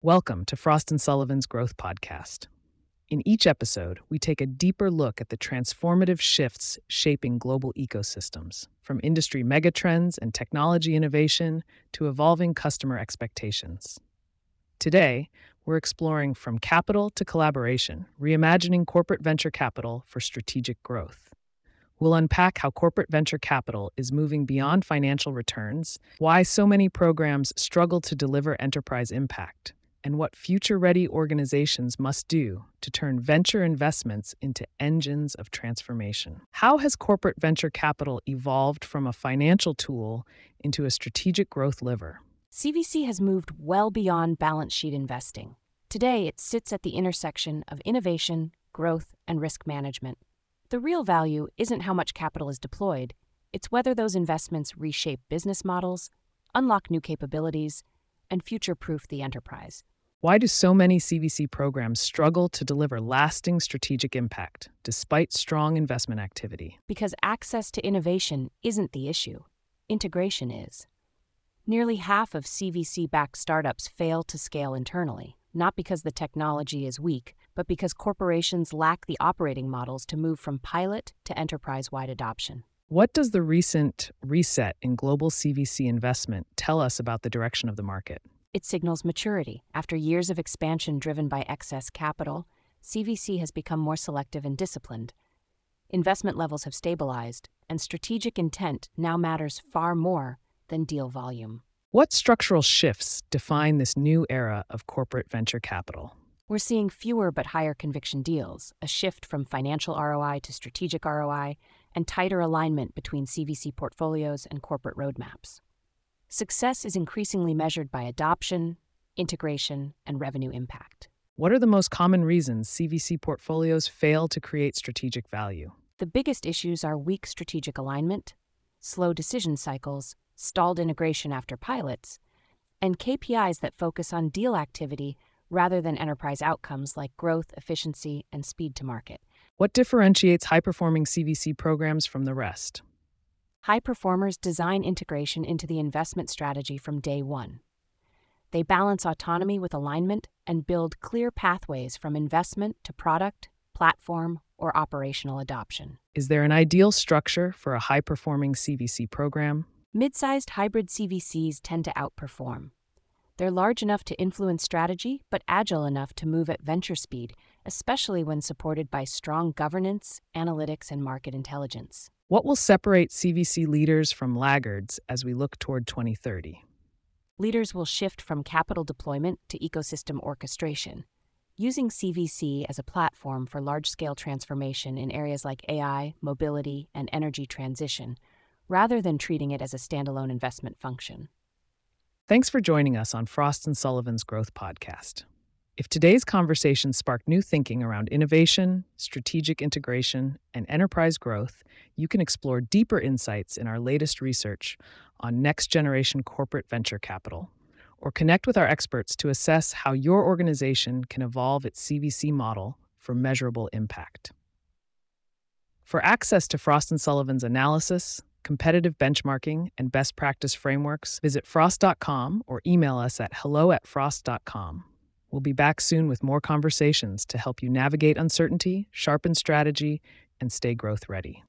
Welcome to Frost & Sullivan's Growth Podcast. In each episode, we take a deeper look at the transformative shifts shaping global ecosystems, from industry megatrends and technology innovation to evolving customer expectations. Today, we're exploring from capital to collaboration, reimagining corporate venture capital for strategic growth. We'll unpack how corporate venture capital is moving beyond financial returns, why so many programs struggle to deliver enterprise impact, and what future-ready organizations must do to turn venture investments into engines of transformation. How has corporate venture capital evolved from a financial tool into a strategic growth lever? CVC has moved well beyond balance sheet investing. Today, it sits at the intersection of innovation, growth, and risk management. The real value isn't how much capital is deployed, it's whether those investments reshape business models, unlock new capabilities, and future-proof the enterprise. Why do so many CVC programs struggle to deliver lasting strategic impact, despite strong investment activity? Because access to innovation isn't the issue. Integration is. Nearly half of CVC-backed startups fail to scale internally, not because the technology is weak, but because corporations lack the operating models to move from pilot to enterprise-wide adoption. What does the recent reset in global CVC investment tell us about the direction of the market? It signals maturity. After years of expansion driven by excess capital, CVC has become more selective and disciplined. Investment levels have stabilized, and strategic intent now matters far more than deal volume. What structural shifts define this new era of corporate venture capital? We're seeing fewer but higher conviction deals, a shift from financial ROI to strategic ROI, and tighter alignment between CVC portfolios and corporate roadmaps. Success is increasingly measured by adoption, integration, and revenue impact. What are the most common reasons CVC portfolios fail to create strategic value? The biggest issues are weak strategic alignment, slow decision cycles, stalled integration after pilots, and KPIs that focus on deal activity rather than enterprise outcomes like growth, efficiency, and speed to market. What differentiates high-performing CVC programs from the rest? High performers design integration into the investment strategy from day one. They balance autonomy with alignment and build clear pathways from investment to product, platform, or operational adoption. Is there an ideal structure for a high-performing CVC program? Mid-sized hybrid CVCs tend to outperform. They're large enough to influence strategy, but agile enough to move at venture speed, especially when supported by strong governance, analytics, and market intelligence. What will separate CVC leaders from laggards as we look toward 2030? Leaders will shift from capital deployment to ecosystem orchestration, using CVC as a platform for large-scale transformation in areas like AI, mobility, and energy transition, rather than treating it as a standalone investment function. Thanks for joining us on Frost & Sullivan's Growth Podcast. If today's conversation sparked new thinking around innovation, strategic integration, and enterprise growth, you can explore deeper insights in our latest research on next-generation corporate venture capital, or connect with our experts to assess how your organization can evolve its CVC model for measurable impact. For access to Frost & Sullivan's analysis, competitive benchmarking, and best practice frameworks, visit frost.com or email us at hello@frost.com. We'll be back soon with more conversations to help you navigate uncertainty, sharpen strategy, and stay growth ready.